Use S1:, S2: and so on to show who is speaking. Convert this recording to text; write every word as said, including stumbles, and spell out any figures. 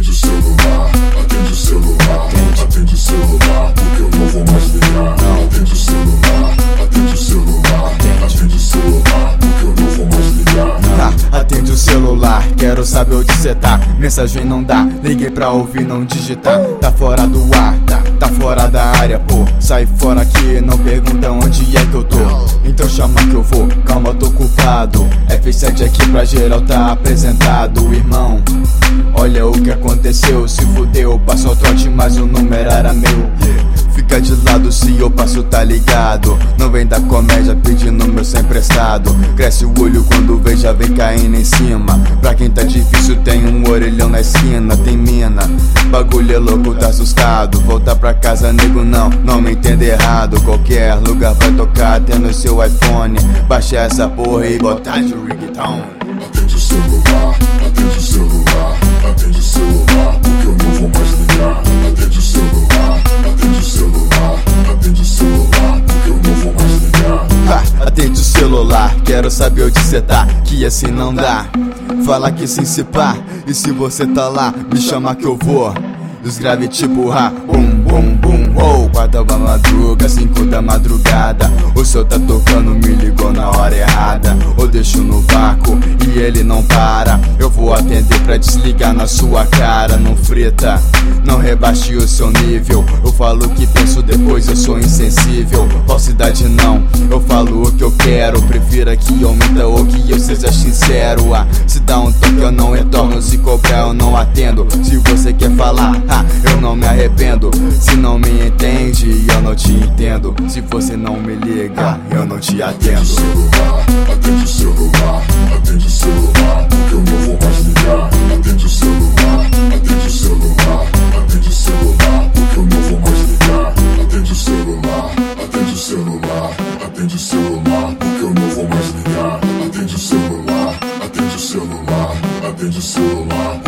S1: Atende o celular, atende o celular, atende o celular, porque eu não vou mais ligar. Atende o celular, atende o celular, atende o celular, porque eu não vou mais ligar.
S2: Tá, atende o celular, quero saber onde cê tá. Mensagem não dá, liguei pra ouvir, não digitar. Tá fora do ar, tá, tá fora da área, pô. Sai fora aqui, não pergunta onde é que eu tô. Então chama que eu vou, calma, tô culpado. F sete aqui pra geral tá apresentado, irmão. Olha o que aconteceu, se fudeu, passou o trote, mas o número era meu. Fica de lado se eu passo, tá ligado? Não vem da comédia pedindo meu sem emprestado. Cresce o olho quando vê, já vem caindo em cima. Pra quem tá difícil tem um orelhão na esquina. Tem mina, bagulho é louco, tá assustado. Voltar pra casa, nego, não, não me entenda errado. Qualquer lugar vai tocar, tendo o seu iPhone. Baixa essa porra e botar de reggaeton.
S1: Atende o celular, atende o celular, atende o celular, porque eu não vou mais ligar. Atende o celular, atende o celular, atende o celular, porque eu não vou mais ligar.
S2: Ha, atende o celular, quero saber onde cê tá, que assim não dá. Fala que sim se pá, e se você tá lá, me chama que eu vou. Os grave tipo ha, bum bum bum, oh. Quatro da madruga, cinco da madrugada. O seu tá tocando, me ligou na hora errada. Ou deixo no vácuo e ele não para. Eu vou atender pra desligar na sua cara. Não frita, não rebaixe o seu nível. Eu falo o que penso, depois eu sou insensível. Falsidade não, eu falo o que eu quero. Prefira que aumenta ou que eu seja sincero. Ah, se dá um toque eu não retorno, se cobrar eu não atendo. Se você quer falar, ah, eu não me arrependo. Se não me entende, eu não te entendo. Se você não me liga, eu não te atendo.
S1: Atende o celular, atende o celular, porque eu não vou mais ligar. Atende o celular, atende o celular, atende o celular, porque eu não vou mais ligar. Atende o celular, atende o celular, atende o celular, porque eu não vou mais ligar. Atende o celular, atende o celular, atende o celular.